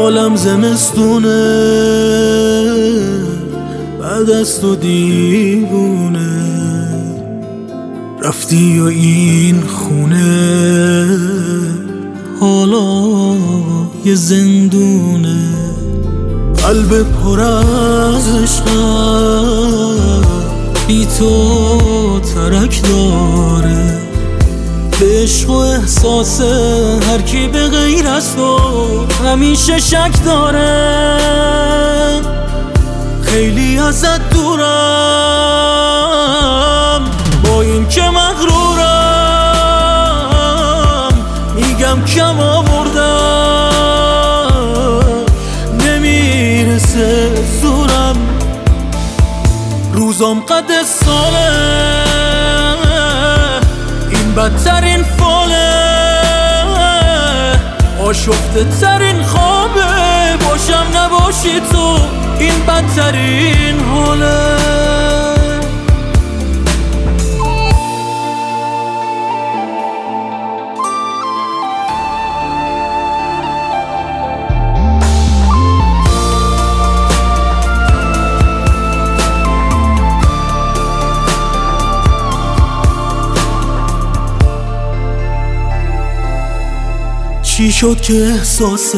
حالم زمستونه بعد از تو دیوونه رفتی و این خونه حالا یه زندونه. قلب پر از عشقم بی تو ترک داره، به عشق و احساس هر کی به غیر از تو همیشه شک داره. خیلی ازت دورم با این که مغرورم، میگم کم آوردم نمیرسه زورم. روزام قد ساله این بدترین فاله، آشفته ترین خوابه باشم نباشی تو این بدترین حاله. چی شد که احساست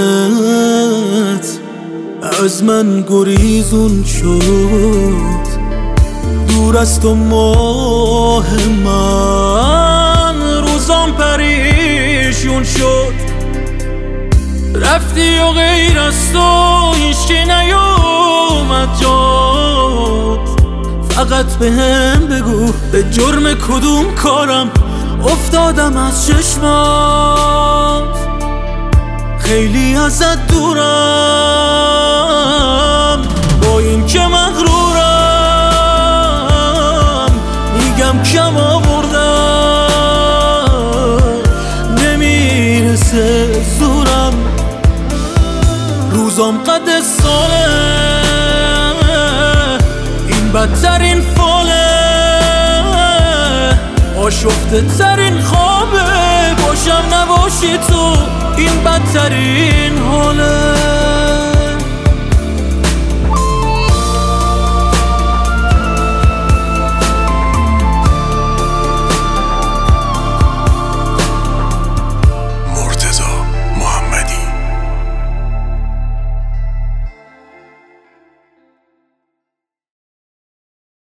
از من گریزون شد؟ دور از تو ماه من روزام پریشون شد. رفتی و غیر از تو هیچکی نیومد جاد. فقط به هم بگو به جرم کدوم کارم افتادم از چشمات. خیلی ازت دورم با این که مغرورم، میگم کم آوردم نمیرسه زورم. روزام قد ساله این بدترین فاله، آشفته ترین خوابه باشم نباشی تو این بدترین حاله.